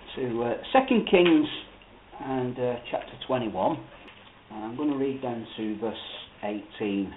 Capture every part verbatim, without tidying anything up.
to uh, Second Kings and uh, chapter twenty-one, and I'm going to read down to verse eighteen.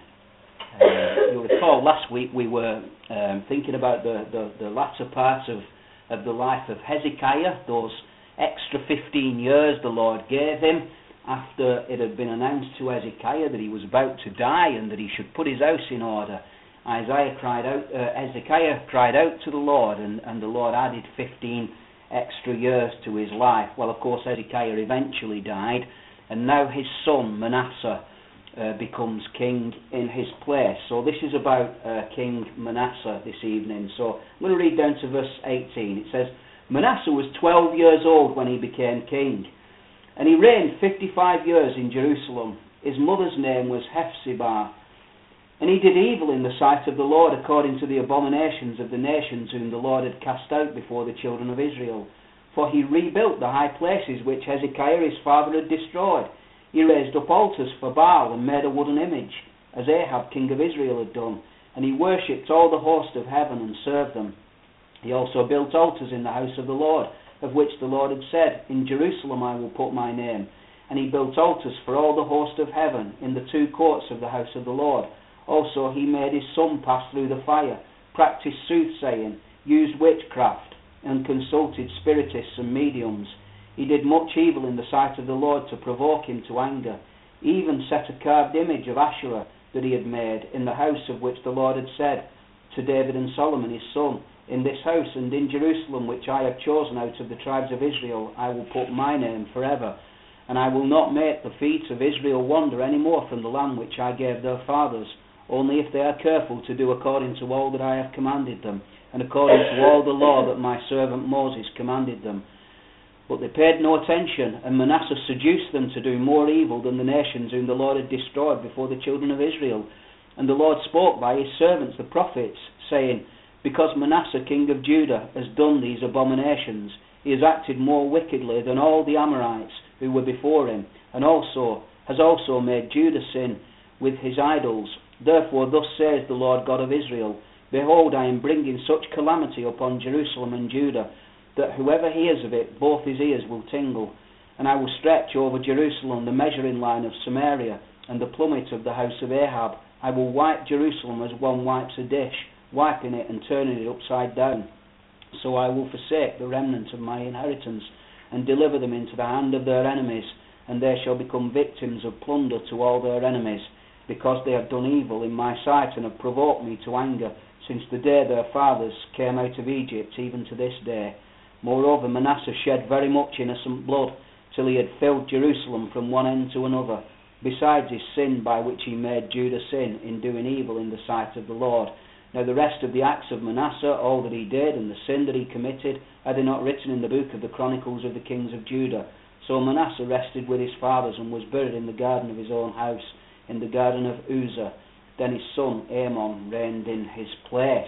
Uh, you'll recall last week we were um, thinking about the, the, the latter part of, of the life of Hezekiah, those extra fifteen years the Lord gave him after it had been announced to Hezekiah that he was about to die and that he should put his house in order. Isaiah cried out, uh, Hezekiah cried out to the Lord, and, and the Lord added fifteen extra years to his life. Well, of course, Hezekiah eventually died, and now his son Manasseh uh, becomes king in his place. So this is about uh, King Manasseh this evening. So I'm going to read down to verse eighteen. It says, Manasseh was twelve years old when he became king, and he reigned fifty-five years in Jerusalem. His mother's name was Hephzibah. And he did evil in the sight of the Lord according to the abominations of the nations whom the Lord had cast out before the children of Israel. For he rebuilt the high places which Hezekiah his father had destroyed. He raised up altars for Baal and made a wooden image, as Ahab king of Israel had done. And he worshipped all the host of heaven and served them. He also built altars in the house of the Lord, of which the Lord had said, In Jerusalem I will put my name. And he built altars for all the host of heaven in the two courts of the house of the Lord. Also he made his son pass through the fire, practised soothsaying, used witchcraft, and consulted spiritists and mediums. He did much evil in the sight of the Lord to provoke him to anger. He even set a carved image of Asherah that he had made in the house of which the Lord had said to David and Solomon his son, In this house and in Jerusalem which I have chosen out of the tribes of Israel, I will put my name forever. And I will not make the feet of Israel wander any more from the land which I gave their fathers, only if they are careful to do according to all that I have commanded them, and according to all the law that my servant Moses commanded them. But they paid no attention, and Manasseh seduced them to do more evil than the nations whom the Lord had destroyed before the children of Israel. And the Lord spoke by his servants the prophets, saying, Because Manasseh king of Judah has done these abominations, he has acted more wickedly than all the Amorites who were before him, and also has also made Judah sin with his idols. Therefore thus says the Lord God of Israel, Behold, I am bringing such calamity upon Jerusalem and Judah, that whoever hears of it, both his ears will tingle. And I will stretch over Jerusalem the measuring line of Samaria, and the plummet of the house of Ahab. I will wipe Jerusalem as one wipes a dish, wiping it and turning it upside down. So I will forsake the remnant of my inheritance, and deliver them into the hand of their enemies, and they shall become victims of plunder to all their enemies, because they have done evil in my sight and have provoked me to anger, since the day their fathers came out of Egypt, even to this day. Moreover, Manasseh shed very much innocent blood, till he had filled Jerusalem from one end to another, besides his sin by which he made Judah sin in doing evil in the sight of the Lord. Now the rest of the acts of Manasseh, all that he did, and the sin that he committed, are they not written in the book of the Chronicles of the kings of Judah? So Manasseh rested with his fathers, and was buried in the garden of his own house, in the garden of Uzzah. Then his son Amon reigned in his place.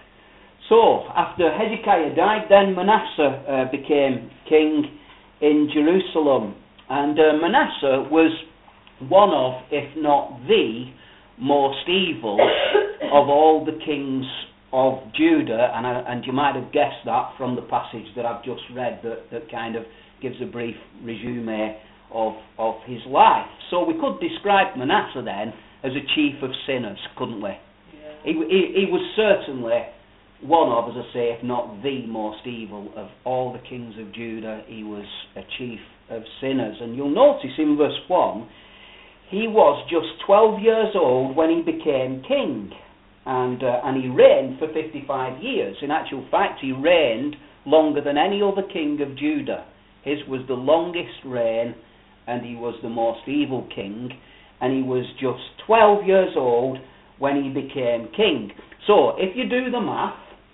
So, after Hezekiah died, then Manasseh uh, became king in Jerusalem. And uh, Manasseh was one of, if not the, most evil of all the kings of Judah. And, uh, and you might have guessed that from the passage that I've just read, that, that kind of gives a brief resume of of his life. So we could describe Manasseh then as a chief of sinners, couldn't we? Yeah. He, he, he was certainly one of, as I say, if not the most evil of all the kings of Judah. He was a chief of sinners. And you'll notice in verse one, he was just twelve years old when he became king. And, uh, and he reigned for fifty-five years. In actual fact, he reigned longer than any other king of Judah. His was the longest reign, and he was the most evil king, and he was just twelve years old when he became king. So, if you do the math,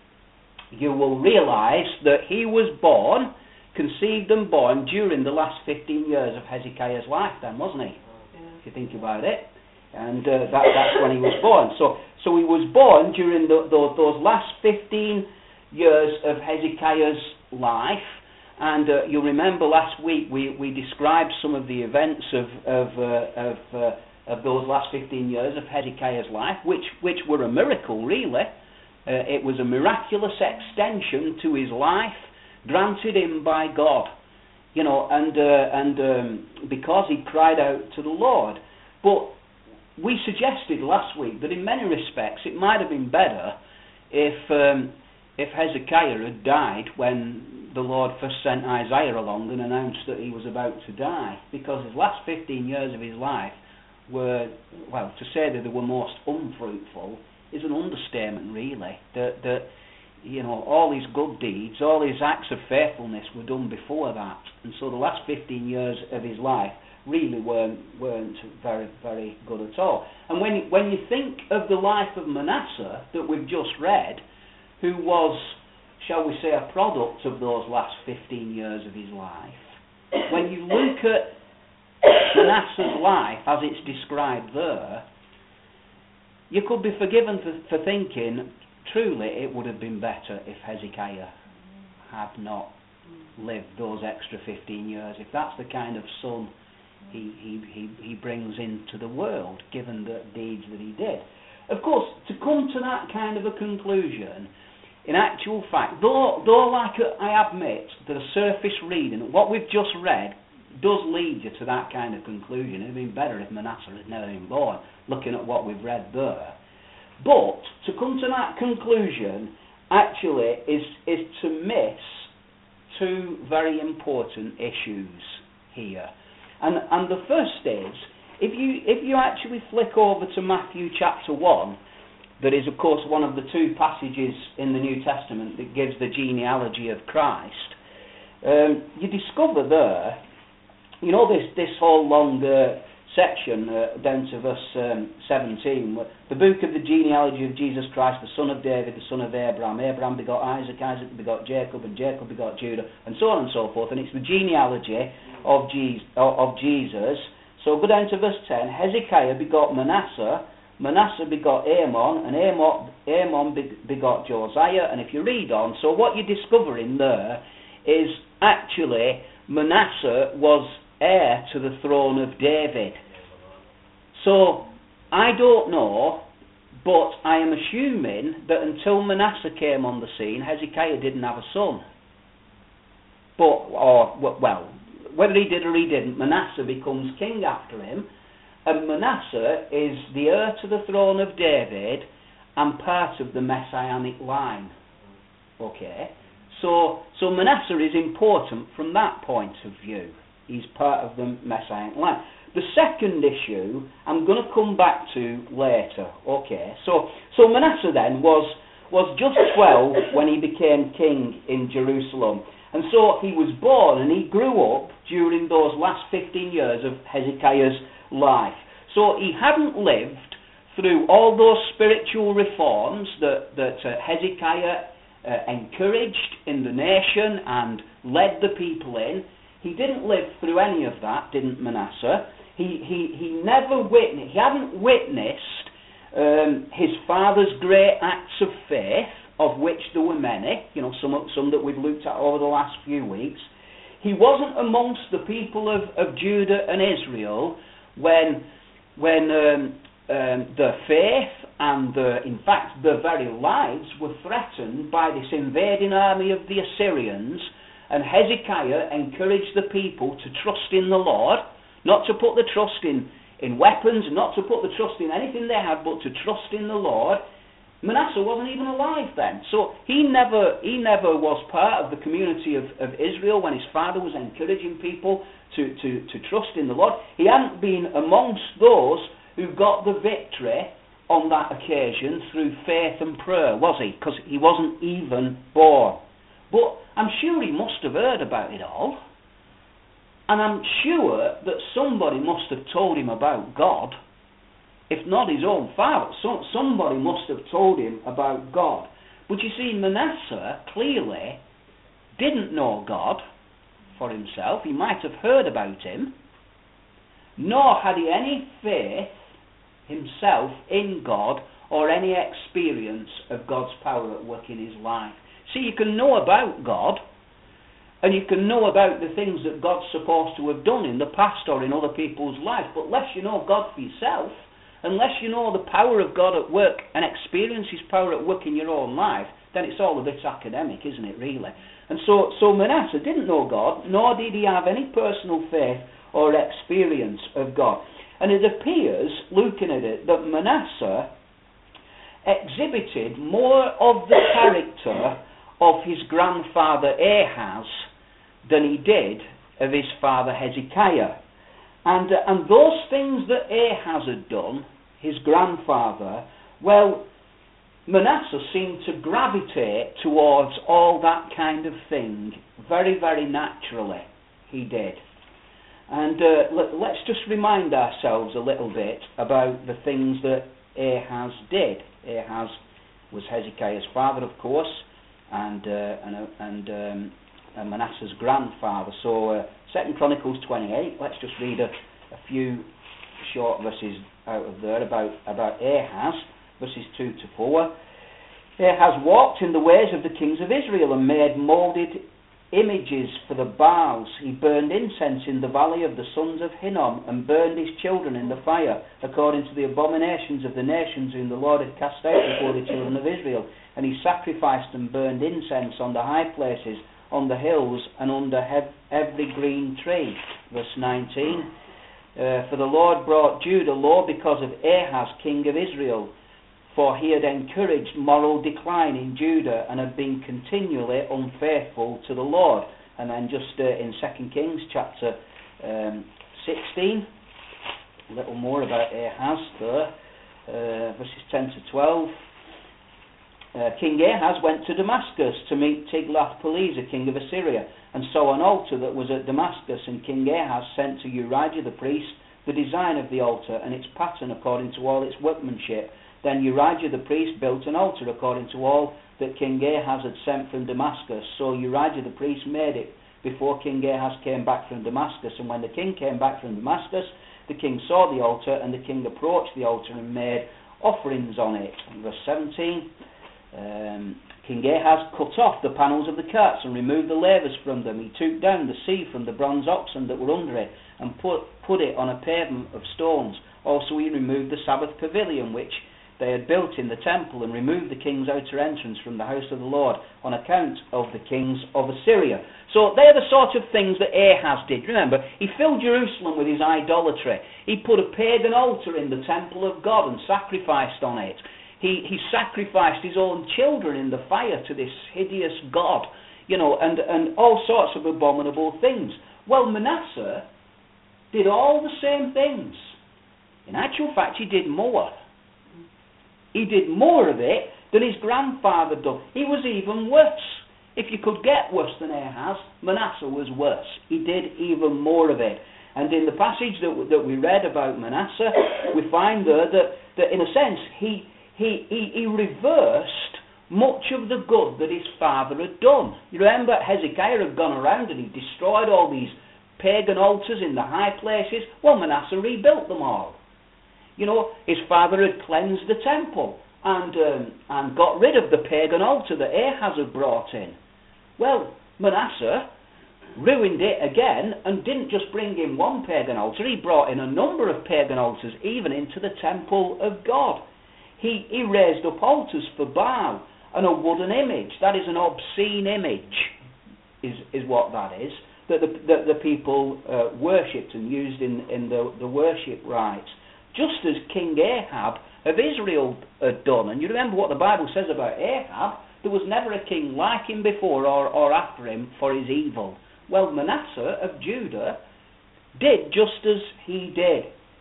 you will realise that he was born, conceived and born during the last fifteen years of Hezekiah's life then, wasn't he? Yeah. If you think about it. And uh, that, that's when he was born. So, so he was born during the, the, those last fifteen years of Hezekiah's life. And uh, you'll remember last week we, we described some of the events of of, uh, of, uh, of those last fifteen years of Hezekiah's life, which which were a miracle, really. Uh, it was a miraculous extension to his life granted him by God, you know, and uh, and um, because he cried out to the Lord. But we suggested last week that in many respects it might have been better if um, if Hezekiah had died when the Lord first sent Isaiah along and announced that he was about to die, because his last fifteen years of his life were, well, to say that they were most unfruitful is an understatement, really. That, that you know, all his good deeds, all his acts of faithfulness were done before that, and so the last fifteen years of his life really weren't weren't very very good at all. And when you, when you think of the life of Manasseh that we've just read, who was, shall we say, a product of those last fifteen years of his life, when you look at Manasseh's life as it's described there, you could be forgiven for, for thinking, truly it would have been better if Hezekiah had not lived those extra fifteen years, if that's the kind of son he, he, he, he brings into the world, given the deeds that he did. Of course, to come to that kind of a conclusion, in actual fact, though, though like I admit that a surface reading, what we've just read, does lead you to that kind of conclusion. It would have been better if Manasseh had never been born, looking at what we've read there. But to come to that conclusion actually is is to miss two very important issues here. And and the first is, if you if you actually flick over to Matthew chapter one, that is of course one of the two passages in the New Testament that gives the genealogy of Christ, um, you discover there, you know, this, this whole long uh, section uh, down to verse um, seventeen, the book of the genealogy of Jesus Christ, the son of David, the son of Abraham. Abraham begot Isaac, Isaac begot Jacob, and Jacob begot Judah, and so on and so forth. And it's the genealogy of, Je- of Jesus. So go down to verse ten. Hezekiah begot Manasseh, Manasseh begot Amon, and Amon, Amon begot Josiah. And if you read on, so what you're discovering there is actually Manasseh was heir to the throne of David. So I don't know, but I am assuming that until Manasseh came on the scene, Hezekiah didn't have a son. But, or, well, whether he did or he didn't, Manasseh becomes king after him, and Manasseh is the heir to the throne of David and part of the Messianic line. Okay? So, so Manasseh is important from that point of view. He's part of the Messianic line. The second issue I'm going to come back to later. Okay, so so Manasseh then was was just twelve when he became king in Jerusalem, and so he was born and he grew up during those last fifteen years of Hezekiah's life. So he hadn't lived through all those spiritual reforms that that uh, Hezekiah uh, encouraged in the nation and led the people in. He didn't live through any of that, didn't Manasseh. He he he never witnessed. He hadn't witnessed um, his father's great acts of faith, of which there were many. You know, some some that we've looked at over the last few weeks. He wasn't amongst the people of, of Judah and Israel when when um, um, their faith and their, in fact their very lives were threatened by this invading army of the Assyrians. And Hezekiah encouraged the people to trust in the Lord, not to put the trust in, in weapons, not to put the trust in anything they had, but to trust in the Lord. Manasseh wasn't even alive then, so he never he never was part of the community of, of Israel when his father was encouraging people to, to, to trust in the Lord. He hadn't been amongst those who got the victory on that occasion through faith and prayer, was he? Because he wasn't even born. But I'm sure he must have heard about it all. And I'm sure that somebody must have told him about God. If not his own father, so, somebody must have told him about God. But you see, Manasseh clearly didn't know God for himself. He might have heard about him. Nor had he any faith himself in God or any experience of God's power at work in his life. See, you can know about God, and you can know about the things that God's supposed to have done in the past or in other people's lives, but unless you know God for yourself, unless you know the power of God at work and experience His power at work in your own life, then it's all a bit academic, isn't it, really? And so, so Manasseh didn't know God, nor did he have any personal faith or experience of God. And it appears, looking at it, that Manasseh exhibited more of the character of his grandfather Ahaz than he did of his father Hezekiah. And, uh, and those things that Ahaz had done, his grandfather, well, Manasseh seemed to gravitate towards all that kind of thing very, very naturally. He did. And uh, let, let's just remind ourselves a little bit about the things that Ahaz did. Ahaz was Hezekiah's father, of course, and uh, and, uh, and um, and Manasseh's grandfather. So uh, Second Chronicles twenty-eight. Let's just read a, a few short verses out of there about about Ahaz, verses two to four. Ahaz walked in the ways of the kings of Israel and made moulded images for the Baals. He burned incense in the valley of the sons of Hinnom and burned his children in the fire, according to the abominations of the nations whom the Lord had cast out before the children of Israel. And he sacrificed and burned incense on the high places, on the hills, and under hev- every green tree. Verse nineteen. Uh, for the Lord brought Judah low because of Ahaz, king of Israel, for he had encouraged moral decline in Judah and had been continually unfaithful to the Lord. And then just uh, in Second Kings chapter um, sixteen, a little more about Ahaz there, uh, verses ten to twelve. Uh, King Ahaz went to Damascus to meet Tiglath-Pileser, king of Assyria, and saw an altar that was at Damascus, and King Ahaz sent to Urijah the priest the design of the altar and its pattern according to all its workmanship. Then Urijah the priest built an altar according to all that King Ahaz had sent from Damascus. So Urijah the priest made it before King Ahaz came back from Damascus. And when the king came back from Damascus, the king saw the altar, and the king approached the altar and made offerings on it. Verse seventeen. Um, King Ahaz cut off the panels of the carts and removed the lavers from them. He took down the sea from the bronze oxen that were under it and put, put it on a pavement of stones. Also he removed the Sabbath pavilion which they had built in the temple, and removed the king's outer entrance from the house of the Lord on account of the kings of Assyria. So they're the sort of things that Ahaz did. Remember, he filled Jerusalem with his idolatry. He put a pagan altar in the temple of God and sacrificed on it. He, he sacrificed his own children in the fire to this hideous god, you know, and, and all sorts of abominable things. Well, Manasseh did all the same things. In actual fact, he did more. He did more of it than his grandfather did. He was even worse. If you could get worse than Ahaz, Manasseh was worse. He did even more of it. And in the passage that, that we read about Manasseh, we find there that, that in a sense, he, he, he, he reversed much of the good that his father had done. You remember, Hezekiah had gone around and he destroyed all these pagan altars in the high places. Well, Manasseh rebuilt them all. You know, his father had cleansed the temple and um, and got rid of the pagan altar that Ahaz had brought in. Well, Manasseh ruined it again and didn't just bring in one pagan altar. He brought in a number of pagan altars, even into the temple of God. He, he raised up altars for Baal and a wooden image. That is an obscene image, is, is what that is, that the, that the people uh, worshipped and used in, in the, the worship rites. Just as King Ahab of Israel had done. And you remember what the Bible says about Ahab. There was never a king like him before or, or after him for his evil. Well, Manasseh of Judah did just as he did.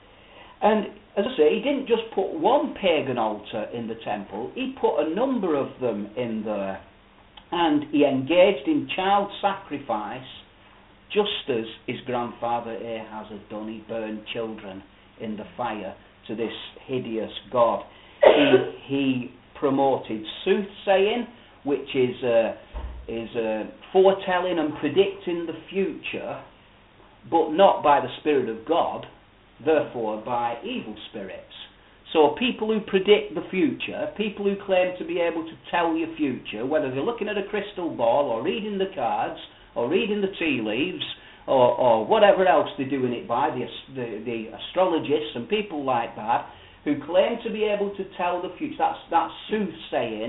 And as I say, he didn't just put one pagan altar in the temple. He put a number of them in there. And he engaged in child sacrifice just as his grandfather Ahaz had done. He burned children in the fire to this hideous god. He, he promoted soothsaying, which is uh, is uh, foretelling and predicting the future, but not by the Spirit of God, therefore by evil spirits. So people who predict the future, people who claim to be able to tell your future, whether they're looking at a crystal ball or reading the cards or reading the tea leaves, Or, or whatever else they're doing it by, the, the, the astrologists and people like that, who claim to be able to tell the future. That's, that's soothsaying,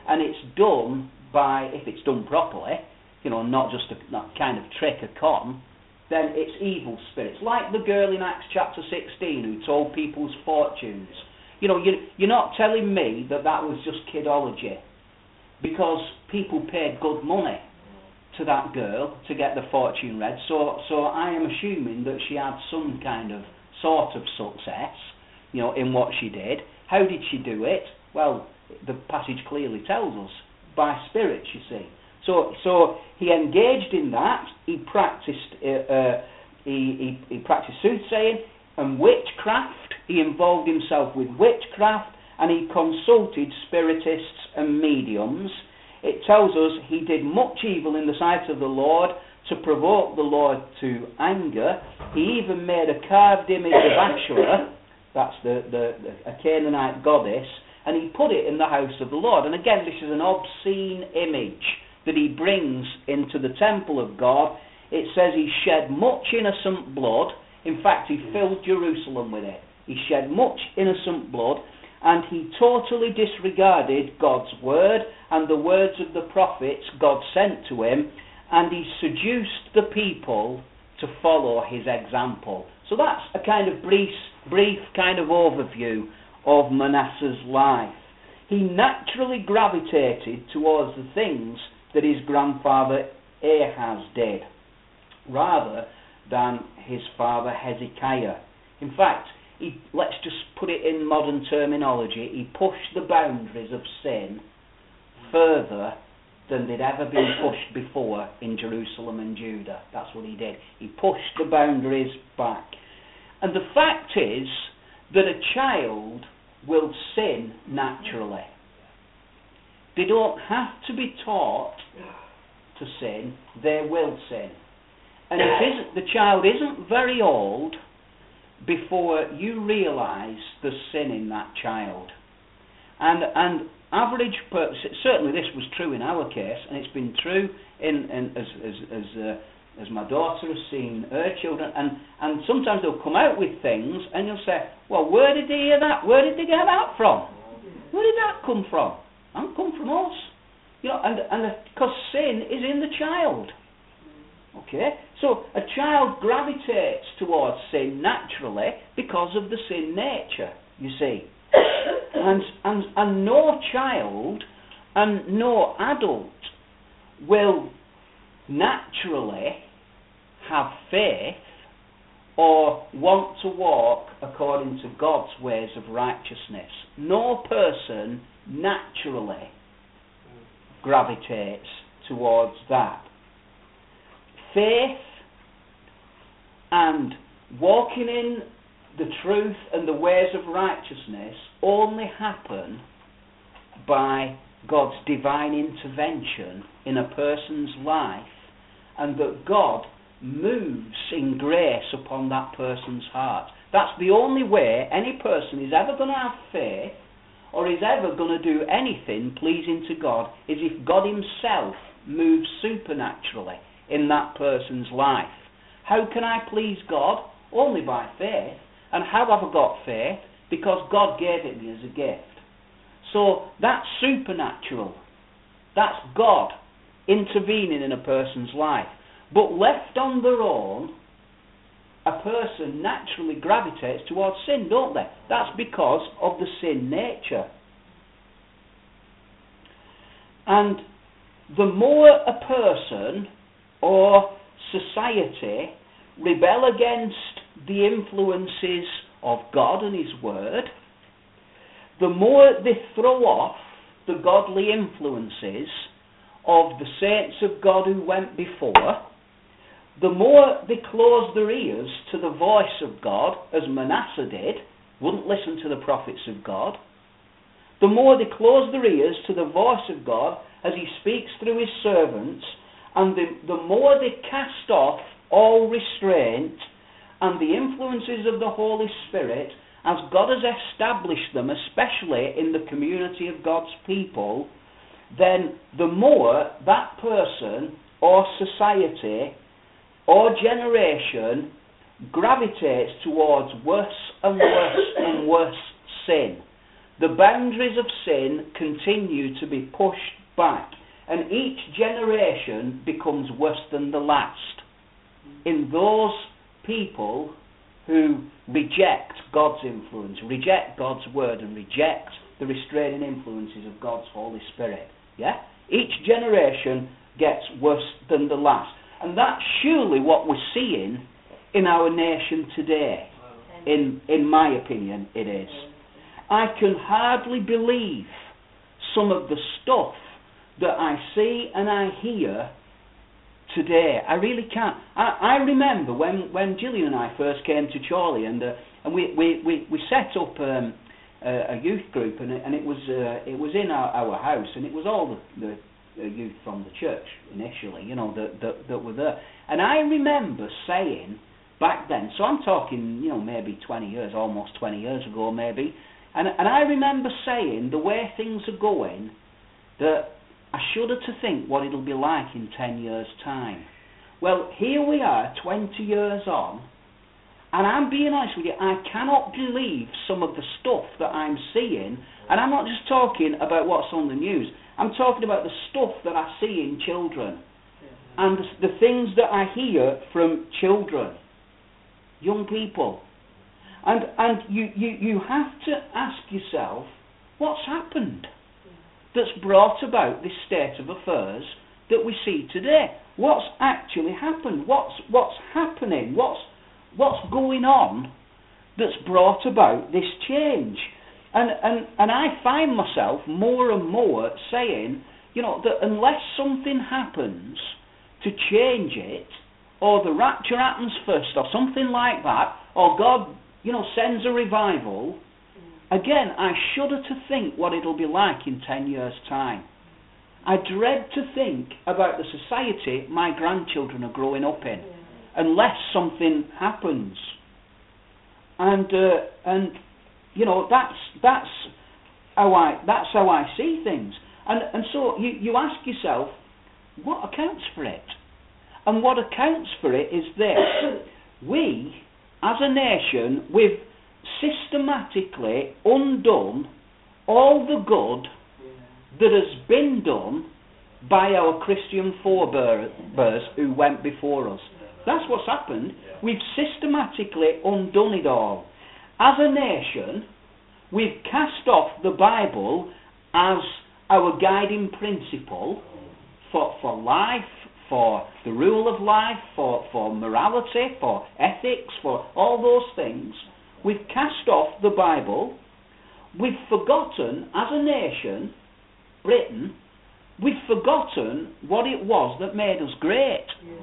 and it's done by, if it's done properly, you know, not just a not kind of trick, a con, then it's evil spirits. Like the girl in Acts chapter sixteen who told people's fortunes. You know, you're, you're not telling me that that was just kidology, because people paid good money to that girl to get the fortune read. So, so I am assuming that she had some kind of sort of success, you know, in what she did. How did she do it? Well, the passage clearly tells us, by spirits, you see. So, so he engaged in that. He practiced, uh, uh, he, he, he practiced soothsaying and witchcraft. He involved himself with witchcraft, and he consulted spiritists and mediums. It tells us he did much evil in the sight of the Lord to provoke the Lord to anger. He even made a carved image of Asherah, that's the, the, the a Canaanite goddess, and he put it in the house of the Lord. And again, this is an obscene image that he brings into the temple of God. It says he shed much innocent blood. In fact, he filled Jerusalem with it. He shed much innocent blood, and he totally disregarded God's word and the words of the prophets God sent to him, and he seduced the people to follow his example. So that's a kind of brief, brief kind of overview of Manasseh's life. He naturally gravitated towards the things that his grandfather Ahaz did, rather than his father Hezekiah. In fact, he, let's just put it in modern terminology, he pushed the boundaries of sin further than they'd ever been pushed before in Jerusalem and Judah. That's what he did. He pushed the boundaries back. And the fact is that a child will sin naturally. They don't have to be taught to sin, they will sin. And it isn't, the child isn't very old before you realise the sin in that child. And and average person, certainly this was true in our case, and it's been true in, in as as as, uh, as my daughter has seen her children, and, and sometimes they'll come out with things and you'll say, well, where did they hear that? Where did they get that from? Where did that come from? It hasn't come from us. You know, and and because sin is in the child. Okay, so a child gravitates towards sin naturally because of the sin nature, you see. And, and, and no child and no adult will naturally have faith or want to walk according to God's ways of righteousness. No person naturally gravitates towards that. Faith and walking in the truth and the ways of righteousness only happen by God's divine intervention in a person's life, and that God moves in grace upon that person's heart. That's the only way any person is ever going to have faith or is ever going to do anything pleasing to God, is if God himself moves supernaturally in that person's life. How can I please God? Only by faith. And how have I got faith? Because God gave it me as a gift. So that's supernatural. That's God intervening in a person's life. But left on their own, a person naturally gravitates towards sin, don't they? That's because of the sin nature. And the more a person or society rebel against the influences of God and his word, the more they throw off the godly influences of the saints of God who went before, the more they close their ears to the voice of God, as Manasseh did, wouldn't listen to the prophets of God, the more they close their ears to the voice of God as he speaks through his servants, and the, the more they cast off all restraint and the influences of the Holy Spirit as God has established them, especially in the community of God's people, then the more that person or society or generation gravitates towards worse and worse and worse sin. The boundaries of sin continue to be pushed back, and each generation becomes worse than the last. In those people who reject God's influence, reject God's word, and reject the restraining influences of God's Holy Spirit. Yeah? Each generation gets worse than the last. And that's surely what we're seeing in our nation today. In, in my opinion, it is. I can hardly believe some of the stuff that I see and I hear today. I really can't. I, I remember when, when Gillian and I first came to Chorley, and uh, and we, we, we, we set up um, a, a youth group, and, and it was uh, it was in our, our house, and it was all the, the, the youth from the church initially, you know, that, that that were there. And I remember saying back then, so I'm talking, you know, maybe twenty years, almost twenty years ago, maybe, and and I remember saying the way things are going, that I shudder to think what it'll be like in ten years' time. Well, here we are, twenty years on, and I'm being honest with you, I cannot believe some of the stuff that I'm seeing, and I'm not just talking about what's on the news, I'm talking about the stuff that I see in children, and the, the things that I hear from children, young people. And and you, you, you have to ask yourself, what's happened that's brought about this state of affairs that we see today? What's actually happened? What's what's happening? What's what's going on that's brought about this change? And and and I find myself more and more saying, you know, that unless something happens to change it, or the rapture happens first, or something like that, or God, you know, sends a revival, again, I shudder to think what it'll be like in ten years' time. I dread to think about the society my grandchildren are growing up in, unless something happens. And uh, and you know, that's that's how I that's how I see things. And and so you, you ask yourself, what accounts for it? And what accounts for it is this: we, as a nation, we've systematically undone all the good that has been done by our Christian forebears who went before us. That's what's happened. We've systematically undone it all. As a nation, we've cast off the Bible as our guiding principle for, for life, for the rule of life, for, for morality, for ethics, for all those things. We've cast off the Bible. We've forgotten, as a nation, Britain, we've forgotten what it was that made us great. Yeah.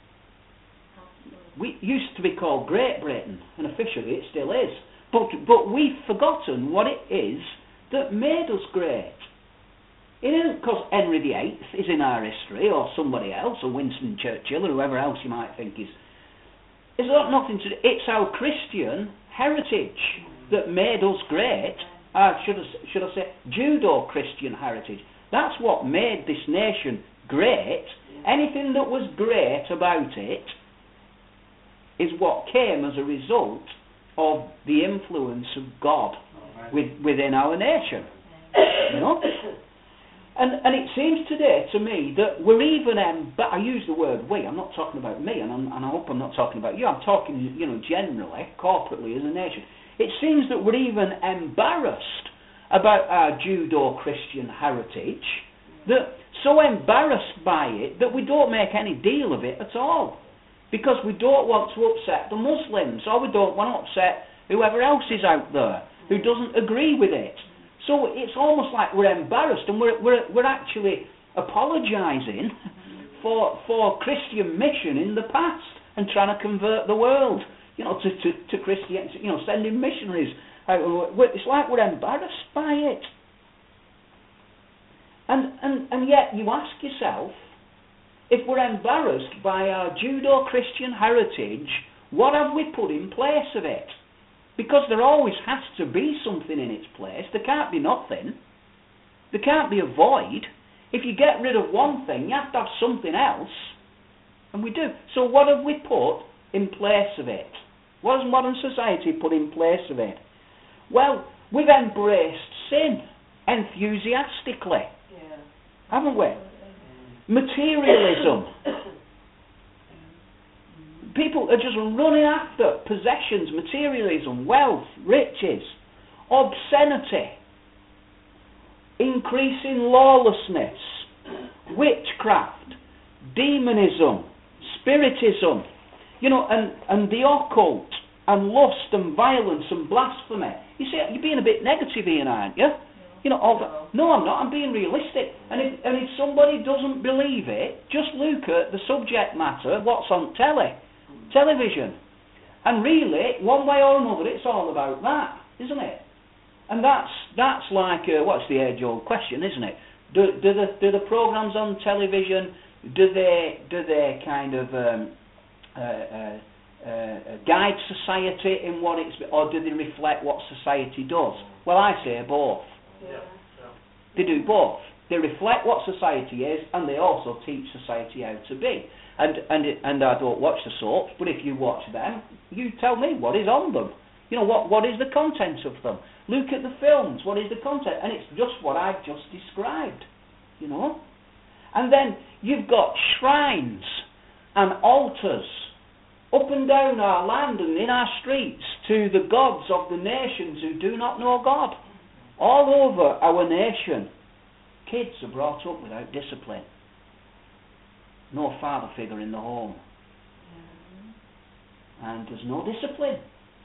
We used to be called Great Britain, and officially it still is. But, but we've forgotten what it is that made us great. It isn't because Henry the Eighth is in our history, or somebody else, or Winston Churchill, or whoever else you might think is. It's got nothing to do. It's our Christian heritage that made us great. Uh, should, I, should I say Judo-Christian heritage. That's what made this nation great. Anything that was great about it is what came as a result of the influence of God with, within our nation. You know? And and it seems today to me that we're even, um, but I use the word we, I'm not talking about me, and, I'm, and I hope I'm not talking about you, I'm talking, you know, generally, corporately as a nation. It seems that we're even embarrassed about our Judo-Christian heritage, that so embarrassed by it that we don't make any deal of it at all. Because we don't want to upset the Muslims, or we don't want to upset whoever else is out there who doesn't agree with it. So it's almost like we're embarrassed, and we're we're, we're actually apologising for for Christian mission in the past and trying to convert the world, you know, to to, to Christianity, you know, sending missionaries out. It's like we're embarrassed by it. And and and yet you ask yourself, if we're embarrassed by our Judo-Christian heritage, what have we put in place of it? Because there always has to be something in its place. There can't be nothing. There can't be a void. If you get rid of one thing, you have to have something else. And we do. So what have we put in place of it? What has modern society put in place of it? Well, we've embraced sin enthusiastically, Yeah. haven't we? Materialism. People are just running after possessions, materialism, wealth, riches, obscenity, increasing lawlessness, witchcraft, demonism, spiritism, you know, and, and the occult, and lust and violence and blasphemy. You see, you're being a bit negative here, aren't you? You know, all that. No, I'm not. I'm being realistic. And if, and if somebody doesn't believe it, just look at the subject matter, what's on telly, television. And really, one way or another, it's all about that, isn't it? And that's that's like, uh, what's the age-old question, isn't it? Do, do the do the programs on television, do they do they kind of um, uh, uh, uh, guide society in what it's, or do they reflect what society does? Well, I say both. Yeah. They do both. They reflect what society is, and they also teach society how to be. And and it, and I don't watch the soaps, but if you watch them, you tell me what is on them. You know, what what is the content of them? Look at the films. What is the content? And it's just what I've just described. You know. And then you've got shrines and altars up and down our land and in our streets to the gods of the nations who do not know God. All over our nation, kids are brought up without discipline. No father figure in the home. And there's no discipline.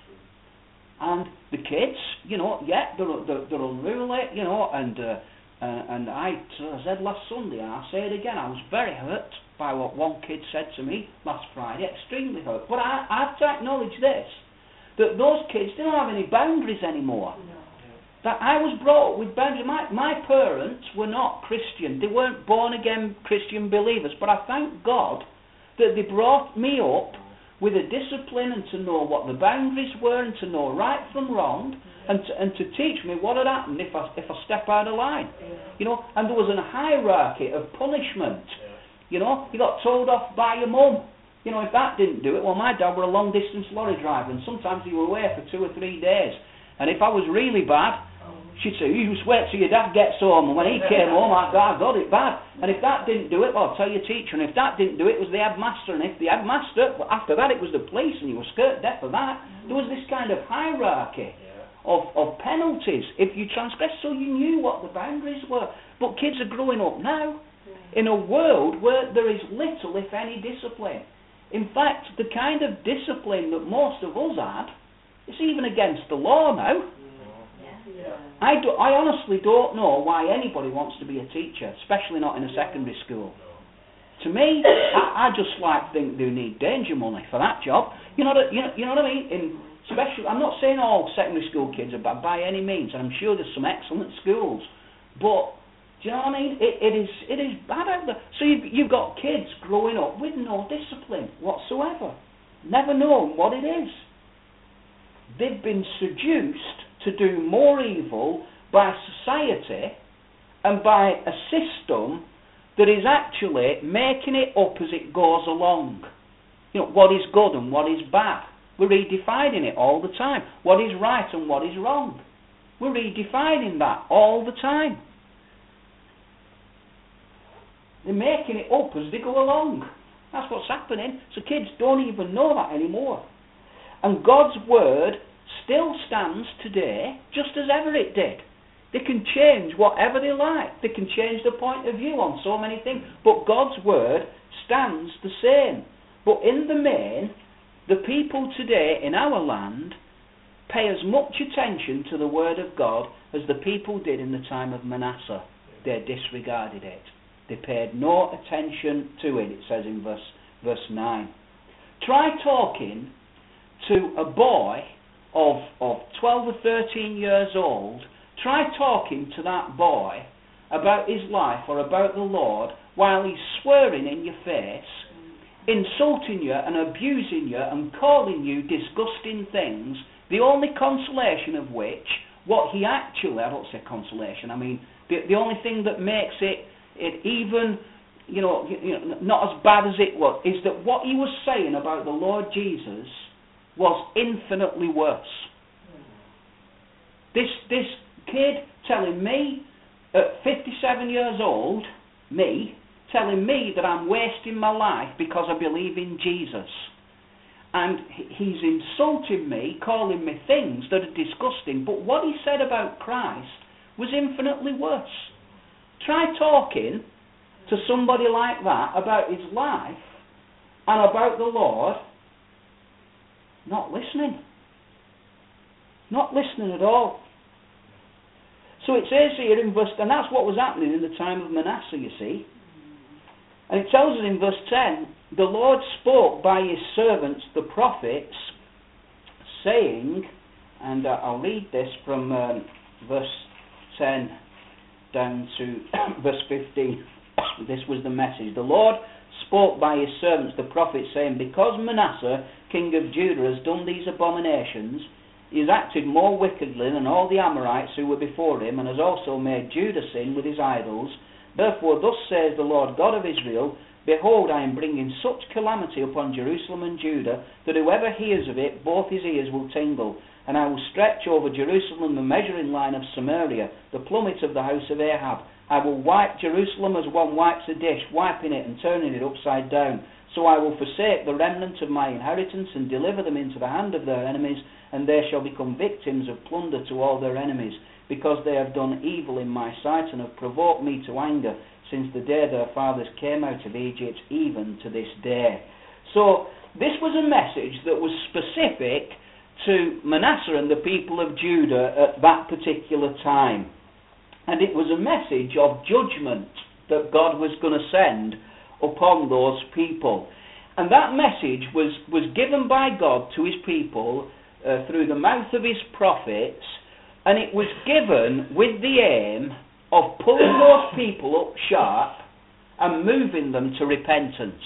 And the kids, you know, yeah, they're, they're, they're unruly, you know, and uh, uh, and I, I said last Sunday, and I say it again, I was very hurt by what one kid said to me last Friday, extremely hurt. But I, I have to acknowledge this, that those kids don't have any boundaries anymore. No. That I was brought up with boundaries. My, my parents were not Christian. They weren't born-again Christian believers. But I thank God that they brought me up with a discipline and to know what the boundaries were and to know right from wrong and to, and to teach me what had happened if I, if I step out of line. You know, and there was a hierarchy of punishment. You know, you got told off by your mum. You know, if that didn't do it, well, my dad were a long-distance lorry driver and sometimes he were away for two or three days. And if I was really bad, she'd say, you just wait till your dad gets home. And when he came home, I, I got it bad. And if that didn't do it, well, I'll tell your teacher. And if that didn't do it, it was the headmaster. And if the headmaster, well, after that, it was the police. And you were skirt deaf for that. There was this kind of hierarchy of, of penalties if you transgressed. So you knew what the boundaries were. But kids are growing up now in a world where there is little, if any, discipline. In fact, the kind of discipline that most of us had, it's even against the law now. Yeah. I, do, I honestly don't know why anybody wants to be a teacher, especially not in a secondary school. To me, I, I just like think they need danger money for that job. You know, you know, you know what I mean? In especially, I'm not saying all secondary school kids are bad by any means, and I'm sure there's some excellent schools, but do you know what I mean? It, it is it is bad out there. So you've, you've got kids growing up with no discipline whatsoever, never known what it is. They've been seduced to do more evil by society and by a system that is actually making it up as it goes along. You know, what is good and what is bad. We're redefining it all the time. What is right and what is wrong. We're redefining that all the time. They're making it up as they go along. That's what's happening. So kids don't even know that anymore. And God's word still stands today just as ever it did. They can change whatever they like. They can change their point of view on so many things. But God's word stands the same. But in the main, the people today in our land pay as much attention to the word of God as the people did in the time of Manasseh. They disregarded it. They paid no attention to it, it says in verse, verse nine. Try talking to a boy of, of twelve or thirteen years old. Try talking to that boy about his life or about the Lord while he's swearing in your face, insulting you and abusing you and calling you disgusting things, the only consolation of which, what he actually, I don't say consolation, I mean, the, the only thing that makes it, it even, you know, you know, not as bad as it was, is that what he was saying about the Lord Jesus was infinitely worse. This, this kid telling me at fifty-seven years old, me, telling me that I'm wasting my life because I believe in Jesus. And he's insulting me, calling me things that are disgusting. But what he said about Christ was infinitely worse. Try talking to somebody like that about his life and about the Lord. Not listening. Not listening at all. So it says here in verse, and that's what was happening in the time of Manasseh, you see. And it tells us in verse ten, the Lord spoke by his servants, the prophets, saying, and uh, I'll read this from um, verse ten down to verse fifteen. This was the message. The Lord spoke by his servants, the prophets, saying, because Manasseh, king of Judah, has done these abominations, he has acted more wickedly than all the Amorites who were before him, and has also made Judah sin with his idols. Therefore, thus says the Lord God of Israel, behold, I am bringing such calamity upon Jerusalem and Judah, that whoever hears of it, both his ears will tingle. And I will stretch over Jerusalem the measuring line of Samaria, the plummet of the house of Ahab. I will wipe Jerusalem as one wipes a dish, wiping it and turning it upside down. So I will forsake the remnant of my inheritance, and deliver them into the hand of their enemies, and they shall become victims of plunder to all their enemies, because they have done evil in my sight, and have provoked me to anger, since the day their fathers came out of Egypt, even to this day. So this was a message that was specific to Manasseh and the people of Judah at that particular time. And it was a message of judgment that God was going to send upon those people. And that message was, was given by God to his people uh, through the mouth of his prophets, and it was given with the aim of pulling those people up sharp and moving them to repentance.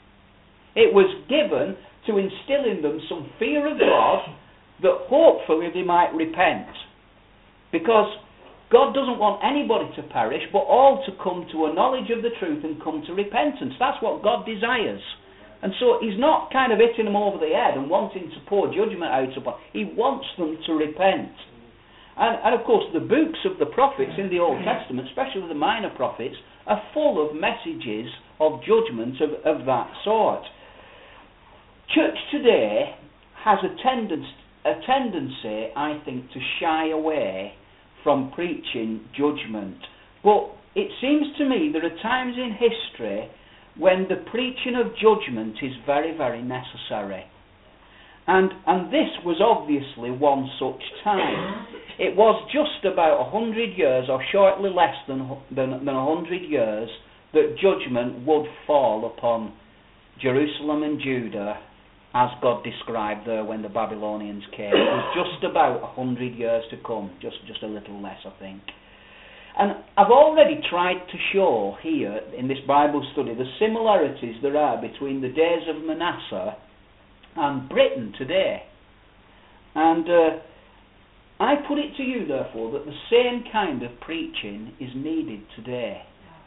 It was given to instill in them some fear of God, that hopefully they might repent. Because God doesn't want anybody to perish, but all to come to a knowledge of the truth and come to repentance. That's what God desires. And so he's not kind of hitting them over the head and wanting to pour judgment out upon. He wants them to repent. And, and of course the books of the prophets in the Old Testament, especially the minor prophets, are full of messages of judgment of, of that sort. Church today has a tendency, a tendency, I think, to shy away from preaching judgment. But it seems to me there are times in history when the preaching of judgment is very, very necessary. And, and this was obviously one such time. It was just about a hundred years, or shortly less than, than, than a hundred years, that judgment would fall upon Jerusalem and Judah, as God described there when the Babylonians came. It was just about a hundred years to come, just, just a little less, I think. And I've already tried to show here in this Bible study the similarities there are between the days of Manasseh and Britain today. And uh, I put it to you, therefore, that the same kind of preaching is needed today.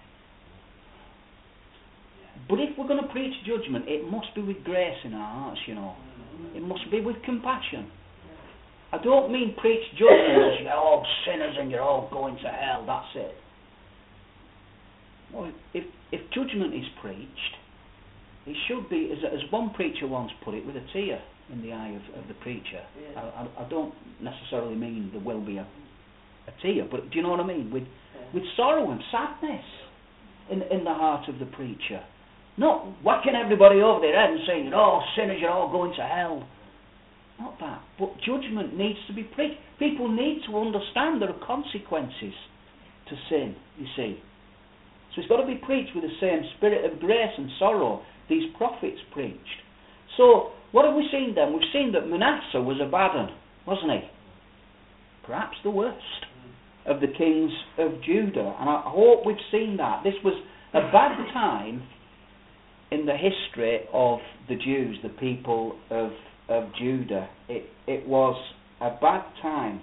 But if we're going to preach judgment, it must be with grace in our hearts, you know. It must be with compassion. I don't mean preach judgment as you're all sinners and you're all going to hell, that's it. Well, if, if judgment is preached, it should be, as, as one preacher once put it, with a tear in the eye of, of the preacher. Yeah. I, I, I don't necessarily mean there will be a, a tear, but do you know what I mean? With, yeah. with sorrow and sadness in, in the heart of the preacher. Not whacking everybody over their head and saying, you're all sinners, you're all going to hell. Not that. But judgment needs to be preached. People need to understand there are consequences to sin, you see. So it's got to be preached with the same spirit of grace and sorrow these prophets preached. So, what have we seen then? We've seen that Manasseh was a bad one, wasn't he? Perhaps the worst of the kings of Judah. And I hope we've seen that. This was a bad time in the history of the Jews, the people of, of Judah. It, it was a bad time.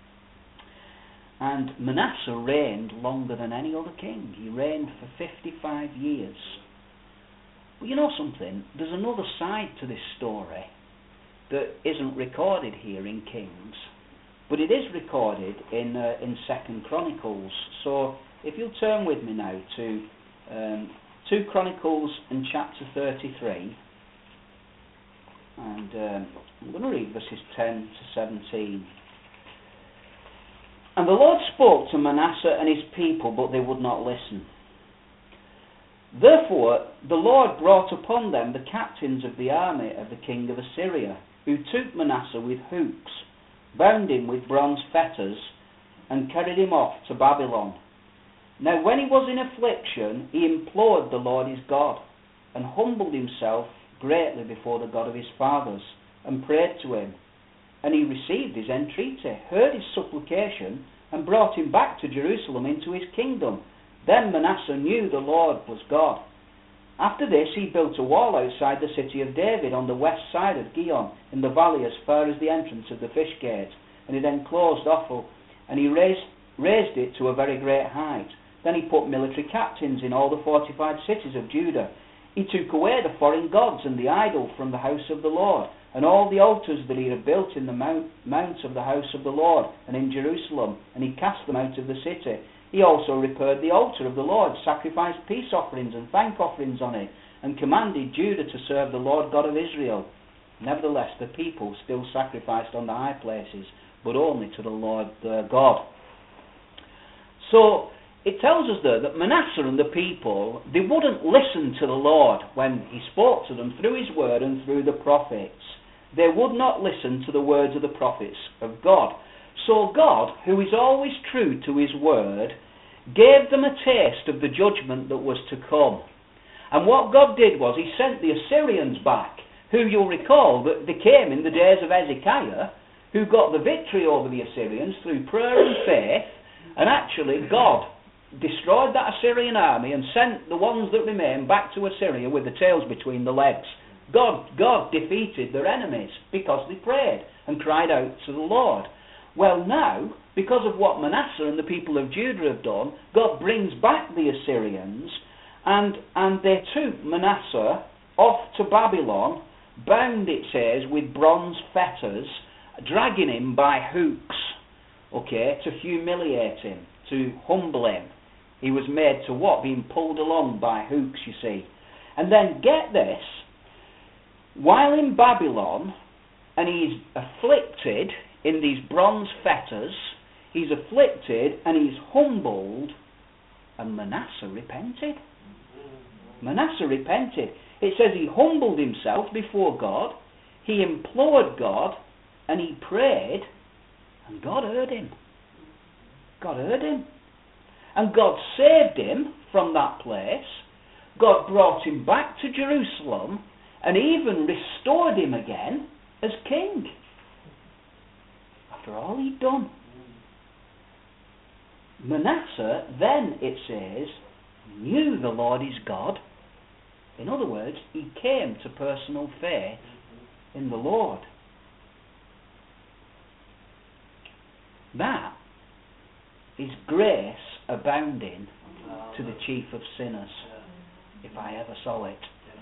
And Manasseh reigned longer than any other king. He reigned for fifty-five years. Well, you know something? There's another side to this story that isn't recorded here in Kings. but it is recorded in uh, in Second Chronicles. So if you'll turn with me now to um, two Chronicles and chapter thirty-three, and um, I'm going to read verses ten to seventeen. And the Lord spoke to Manasseh and his people, but they would not listen. Therefore the Lord brought upon them the captains of the army of the king of Assyria, who took Manasseh with hooks, bound him with bronze fetters, and carried him off to Babylon. Now when he was in affliction, he implored the Lord his God, and humbled himself greatly before the God of his fathers, and prayed to him. And he received his entreaty, heard his supplication, and brought him back to Jerusalem into his kingdom. Then Manasseh knew the Lord was God. After this he built a wall outside the city of David on the west side of Gihon, in the valley as far as the entrance of the fish gate, and it enclosed Ophel, and he raised, raised it to a very great height. Then he put military captains in all the fortified cities of Judah. He took away the foreign gods and the idol from the house of the Lord, and all the altars that he had built in the mount, mounts of the house of the Lord and in Jerusalem, and he cast them out of the city. He also repaired the altar of the Lord, sacrificed peace offerings and thank offerings on it, and commanded Judah to serve the Lord God of Israel. Nevertheless, the people still sacrificed on the high places, but only to the Lord their God. So, it tells us there that Manasseh and the people, they wouldn't listen to the Lord when he spoke to them through his word and through the prophets. They would not listen to the words of the prophets of God. So God, who is always true to his word, gave them a taste of the judgment that was to come. And what God did was he sent the Assyrians back, who you'll recall that they came in the days of Hezekiah, who got the victory over the Assyrians through prayer and faith, and actually God destroyed that Assyrian army and sent the ones that remained back to Assyria with the tails between the legs. God, God defeated their enemies because they prayed and cried out to the Lord. Well now, because of what Manasseh and the people of Judah have done, God brings back the Assyrians, and, and they took Manasseh off to Babylon, bound, it says, with bronze fetters, dragging him by hooks, okay, to humiliate him, to humble him. He was made to what? Being pulled along by hooks, you see. And then, get this, while in Babylon, and he's afflicted in these bronze fetters, he's afflicted and he's humbled, and Manasseh repented. Manasseh repented. It says he humbled himself before God, he implored God, and he prayed, and God heard him. God heard him. And God saved him from that place. God brought him back to Jerusalem, and even restored him again as king. After all he'd done. Manasseh, then, it says, knew the Lord his God. In other words, he came to personal faith in the Lord. That is grace abounding to the chief of sinners, if I ever saw it.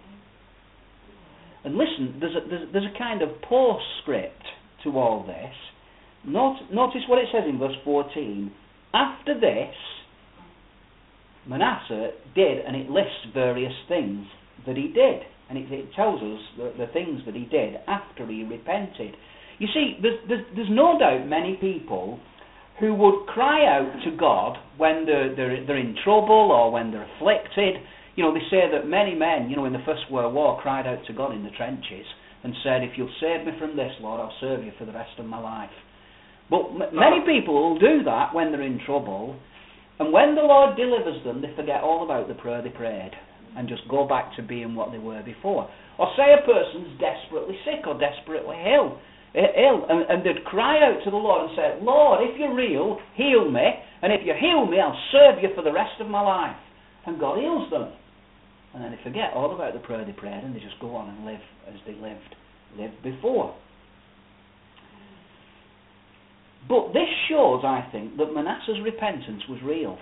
And listen, there's a, there's, there's a kind of postscript to all this. Not, notice what it says in verse fourteen. After this, Manasseh did, and it lists various things that he did. And it, it tells us the, the things that he did after he repented. You see, there's, there's, there's no doubt many people who would cry out to God when they're, they're, they're in trouble or when they're afflicted. You know, they say that many men, you know, in the First World War cried out to God in the trenches and said, if you'll save me from this, Lord, I'll serve you for the rest of my life. But m- many people will do that when they're in trouble, and when the Lord delivers them, they forget all about the prayer they prayed and just go back to being what they were before. Or say a person's desperately sick or desperately ill, ill and, and they'd cry out to the Lord and say, Lord, if you're real, heal me, and if you heal me, I'll serve you for the rest of my life. And God heals them. And then they forget all about the prayer they prayed, and they just go on and live as they lived, lived before. But this shows, I think, that Manasseh's repentance was real.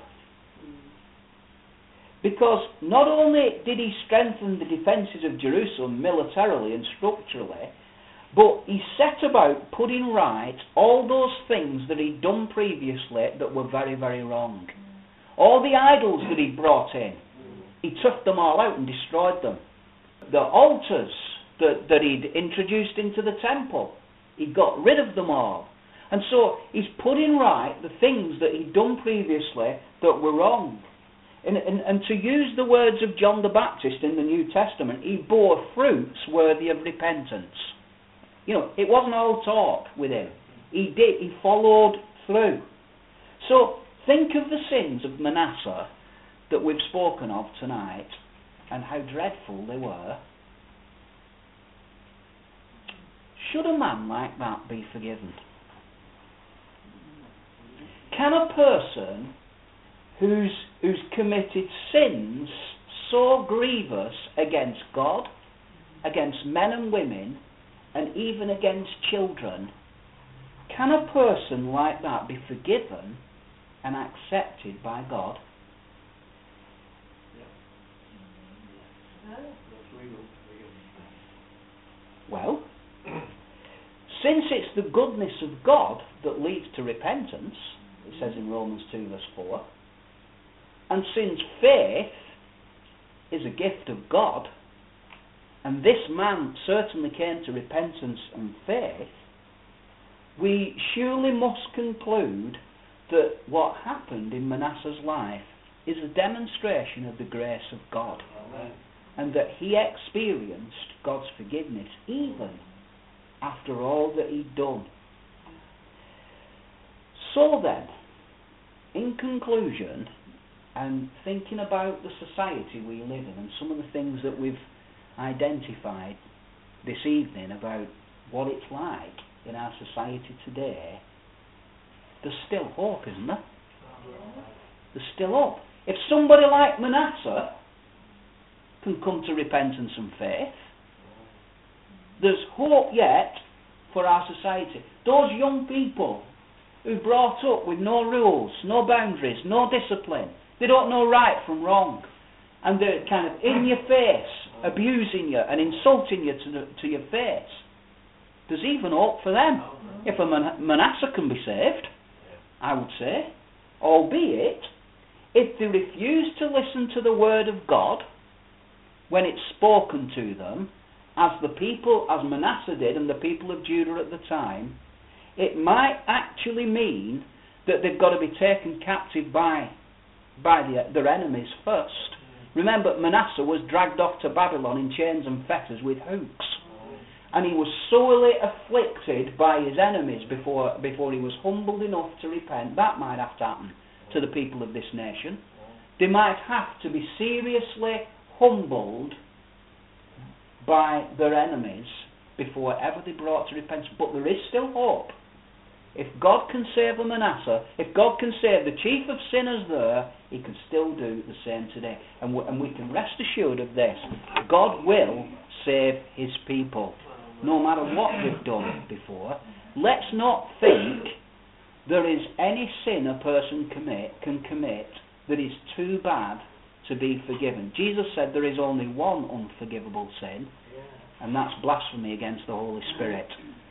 Because not only did he strengthen the defences of Jerusalem militarily and structurally, But he set about putting right all those things that he'd done previously that were very, very wrong. All the idols that he brought in, he took them all out and destroyed them. The altars that, that he'd introduced into the temple, he got rid of them all. And so he's putting right the things that he'd done previously that were wrong. And, and, and to use the words of John the Baptist in the New Testament, he bore fruits worthy of repentance. You know, it wasn't all talk with him. He did, he followed through. So think of the sins of Manasseh that we've spoken of tonight and how dreadful they were. Should a man like that be forgiven? Can a person who's, who's committed sins so grievous against God, against men and women, and even against children, can a person like that be forgiven and accepted by God? Well, since it's the goodness of God that leads to repentance, it says in Romans two verse four, and since faith is a gift of God, and this man certainly came to repentance and faith, we surely must conclude that what happened in Manasseh's life is a demonstration of the grace of God. Amen. And that he experienced God's forgiveness even after all that he'd done. So then, in conclusion, and thinking about the society we live in and some of the things that we've identified this evening about what it's like in our society today, there's still hope, isn't there? There's still hope. If somebody like Manasseh can come to repentance and faith, there's hope yet for our society. Those young people who brought up with no rules, no boundaries, no discipline, they don't know right from wrong, and they're kind of in your face, abusing you and insulting you to, the, to your face. There's even hope for them. If a Man- Manasseh can be saved, I would say, albeit if they refuse to listen to the word of God when it's spoken to them, as the people, as Manasseh did and the people of Judah at the time, it might actually mean that they've got to be taken captive by, by the, their enemies first. Remember, Manasseh was dragged off to Babylon in chains and fetters with hooks. And he was sorely afflicted by his enemies before, before he was humbled enough to repent. That might have to happen to the people of this nation. They might have to be seriously humbled by their enemies before ever they brought to repentance. But there is still hope. If God can save a Manasseh, if God can save the chief of sinners there, he can still do the same today. And we, and we can rest assured of this. God will save his people, no matter what they've done before. Let's not think there is any sin a person commit, can commit that is too bad to be forgiven. Jesus said there is only one unforgivable sin, and that's blasphemy against the Holy Spirit.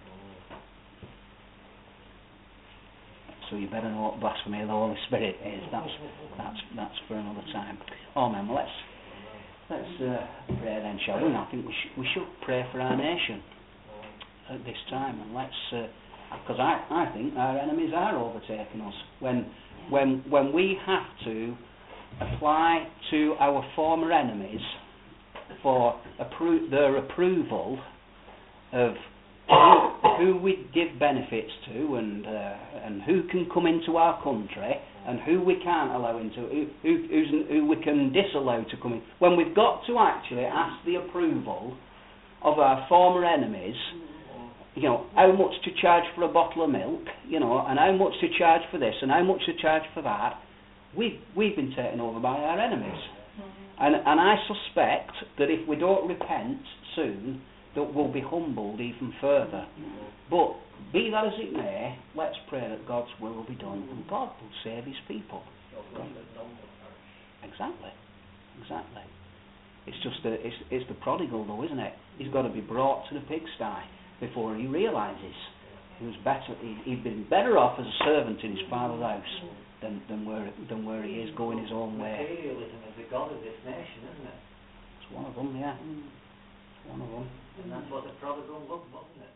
So you better know what blasphemy of the Holy Spirit is. That's that's that's for another time. Oh man, well, let's let's uh, pray then, shall we? I think we sh- we should pray for our nation at this time, and let's because uh, I I think our enemies are overtaking us when when when we have to apply to our former enemies for appro- their approval of who, who we give benefits to, and uh, and who can come into our country, and who we can't allow into, who, who, who's, who we can disallow to come in. When we've got to actually ask the approval of our former enemies, you know, how much to charge for a bottle of milk, you know, and how much to charge for this, and how much to charge for that, we've, we've been taken over by our enemies. And, and I suspect that if we don't repent soon, that we'll be humbled even further. But be that as it may, let's pray that God's will will be done, and God will save his people. God. Exactly. Exactly. It's just a, it's, it's the prodigal though, isn't it? He's got to be brought to the pigsty. before he realises he was better. He'd, he'd been better off as a servant in his father's house than than where than where he is going his own way. Materialism is the god of this nation, isn't it? It's one of them, yeah. It's one of them. And that's what the prodigal loved, wasn't it?